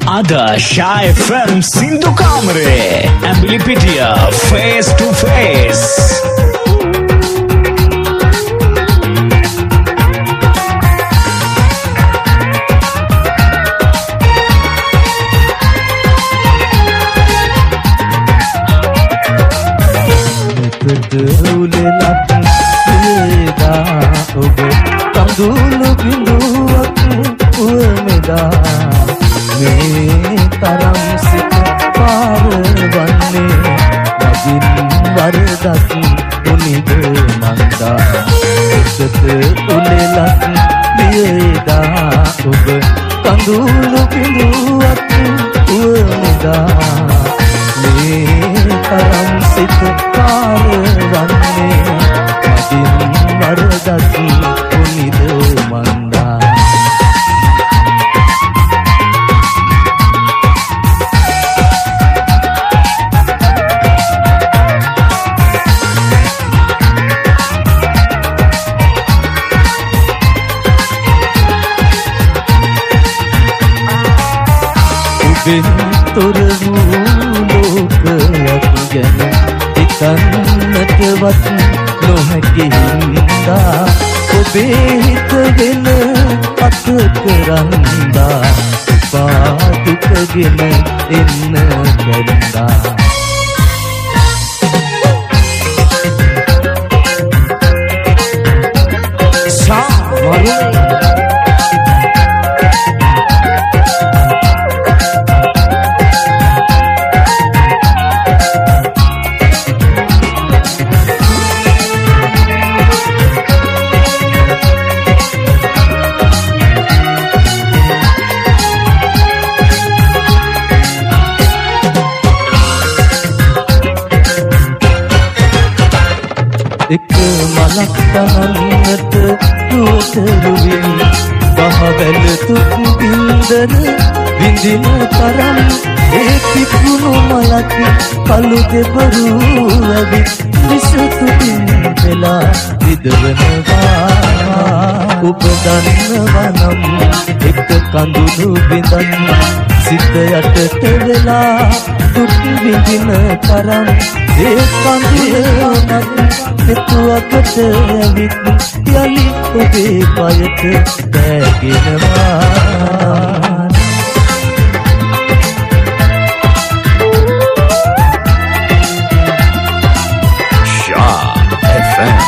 Ada Shy FM Sindhu Kamare Ambilipitia Face to Face. Dulu bindu aku umeda me taram sit parvane nagin vardak unid manda set ulelat liyeda ub kandulu bindu aku umeda me taram sit parvane nagin vardak unid manda. Toru lokayak jana ikannatවත් නොහැකි හින්දා ඔබේ හිත වෙන අත කරන්දා පාදුකගෙන එන්න බැරිඳා එක මලක් තනන්නට රෝතරුවින් බහවැල තුක් බින්දර විඳින තරම් ඒ පිපුණු මලක් කළු දෙබරු ඇවිත් විසතුටින් වෙලා විදවනවා ඔබ දන්නවා නම් එක කඳුළු බිඳන් සිත යටට වෙලා දුක් විඳින තරම් ඒ කඳුළු එතුවකට ඇවිත් යලි ඔබේ පයට බැගෙනවා Shy FM.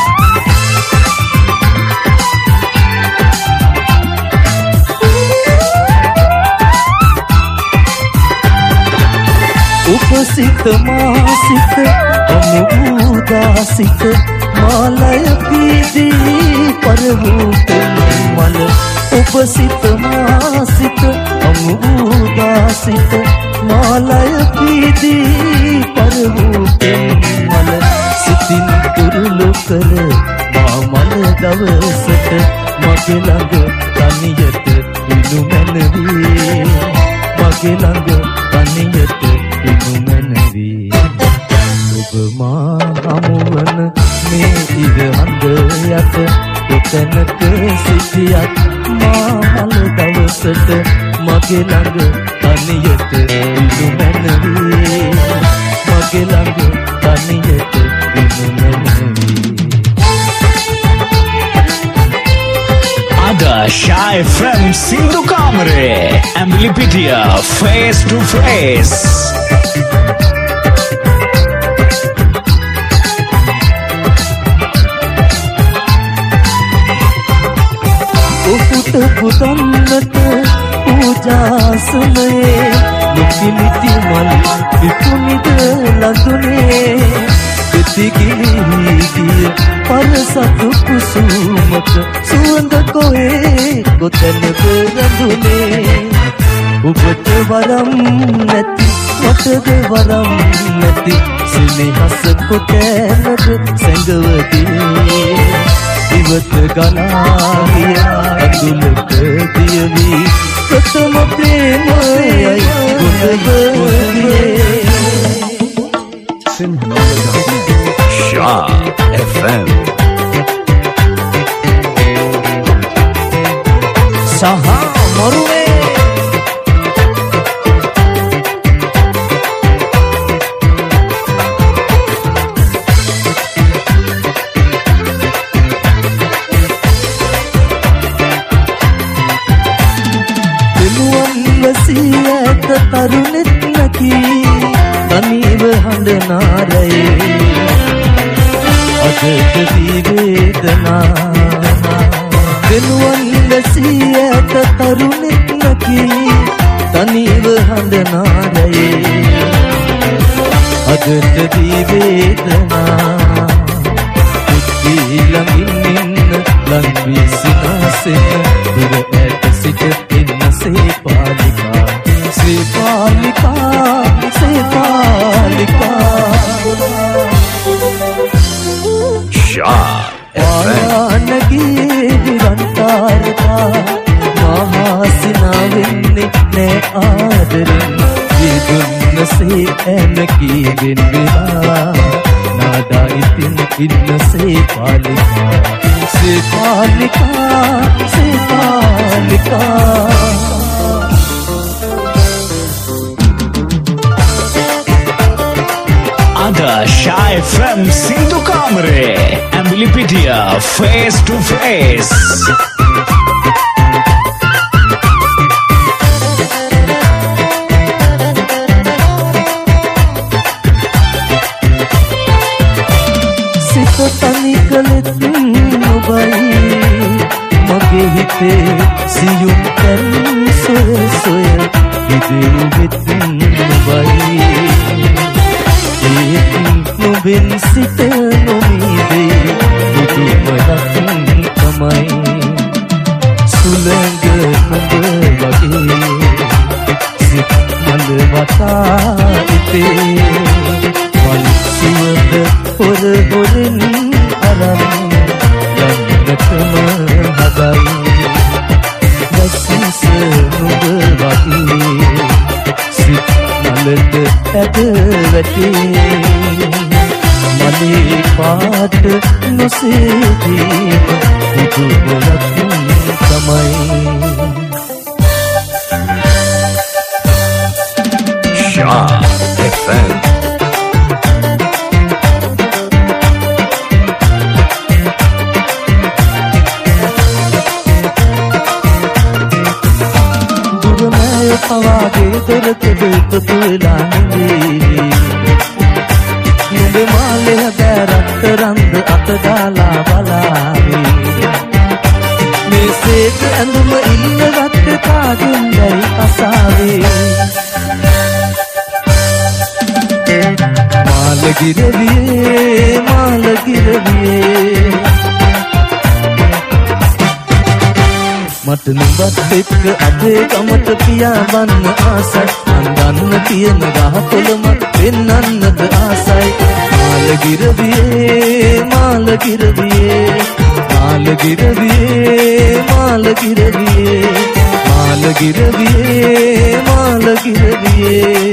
උපසිත මාසිත අමුදාසිත මාලය පීදී පරවූතෙන් මල උපසිත මාසිත අමුදාසිත මාලය පීදී පරවූතෙන් මල සිතින් දුරුළු කළ මාමල දවසට මගේ ළඟ තනියට ඉනු මැනවී මගේ ළඟ තනියට ඉනු මැනවී ඔබ මා හමුවන මේ ඉර හඳ යට කොතැනක සිටියත් මා මල දවසට මගේ ළඟ තනියට ඉනු මැනවී මගේ ළඟ තනියට Inu මැනවී Ada Shy FM Sindhu Kamare Ambilipitia Face to Face. පුතන්නට පූජාසනයේ ලොකිලිටි මල් විකුණිද ලඳුනේ පිටිගිලිහිදිය පරසතු කුසුමක සුවඳ කොහේ කොතැනක රැඳුනේ ඔබට වරම් නැති මටද වරම් නැති සෙනෙහස කොතැනද සැඟවදී ඉවත ගනාගිය අඳුලක දියවී ප්‍රථම ප්‍රේමයයි ගොඩබදියේ Shy FM. සහ මොරුවේ වසියට තරුණෙත් නැකි තනිව හඬනාරයේ අදට දී වේදනා වෙනුවන් වැසියට තරුණෙත් නැකි තනිව හඬනාරයේ අදට දී වේදනා ළඟින් ඉන්න ලං වී සිනාසෙන දුර ඈත සිට ඉන්න සේපාලිකා සේපාලිකා සේපාලිකා ආනගී විරන්තරතා මහසිනා වෙන්නේ නෑ ආදරෙන් විදුන්නසේ ඇනකී වෙන වෙලා නාදා ඉතින් ඉන්න සේපාලිකා සේපාලිකා සේපාලිකා Ada Shy FM Sindhu Kamare Ambilipitia Face to Face Sito tani kalet nubai Mage hite siyum kan soya soya Hidew mit nubai Nubin sita numide Budumayak kamai Sulanga numba wage Sit malwata ite Mal suwada hora horin aram Yangatama hadai Vasisa numba wage Sit malada ඇදවැටි මලේ පාට නොසේදීම බුදුවරක් තමයි Shy FM පවාගේ දොරක දුල්පතුලා නෙවේ නුඹේ මාලේ හැබැරත් රන්ද අත දාලා බලාවේ මේ සේක ඇඳුම ඉන්නවත් කාගෙන්දයි අසාවේ මාලගිරවියේ මට නුඹත් එක්ක අපේ ගමට පියාඹන්න ආසයි අඳන්න තියෙන ගහකොළම පෙන්නන්නද ආසයි මාලගිරවියේ මාලගිරවියේ මාලගිරවියේ මාලගිරවියේ මාලගිරවියේ මාලගිරවියේ